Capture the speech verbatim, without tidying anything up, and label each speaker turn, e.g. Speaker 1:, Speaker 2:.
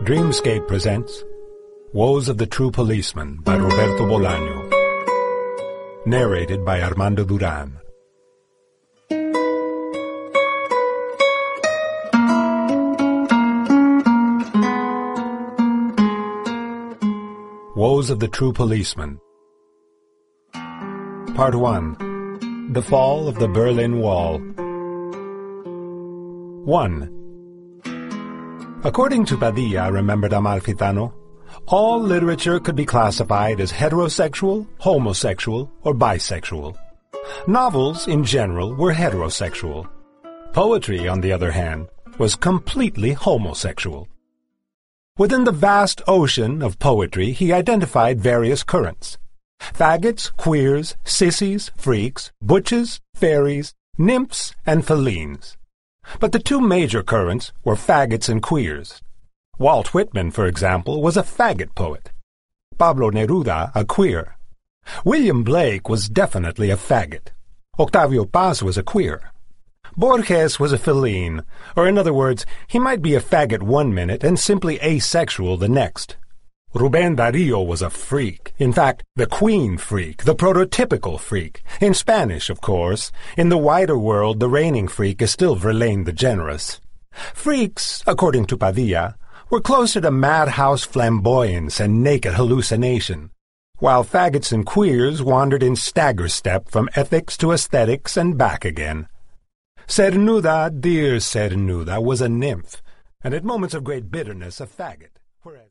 Speaker 1: Dreamscape presents Woes of the True Policeman by Roberto Bolaño. Narrated by Armando Duran. Woes of the True Policeman. Part one. The Fall of the Berlin Wall. one. According to Padilla, remembered Amalfitano, all literature could be classified as heterosexual, homosexual, or bisexual. Novels, in general, were heterosexual. Poetry, on the other hand, was completely homosexual. Within the vast ocean of poetry, he identified various currents. Faggots, queers, sissies, freaks, butches, fairies, nymphs, and felines. But the two major currents were faggots and queers. Walt Whitman, for example, was a faggot poet. Pablo Neruda, a queer. William Blake was definitely a faggot. Octavio Paz was a queer. Borges was a feline, or in other words, he might be a faggot one minute and simply asexual the next. Rubén Darío was a freak, in fact, the queen freak, the prototypical freak. In Spanish, of course. In the wider world, the reigning freak is still Verlaine the Generous. Freaks, according to Padilla, were closer to madhouse flamboyance and naked hallucination, while faggots and queers wandered in stagger step from ethics to aesthetics and back again. Cernuda, dear Cernuda, was a nymph, and at moments of great bitterness a faggot, whereas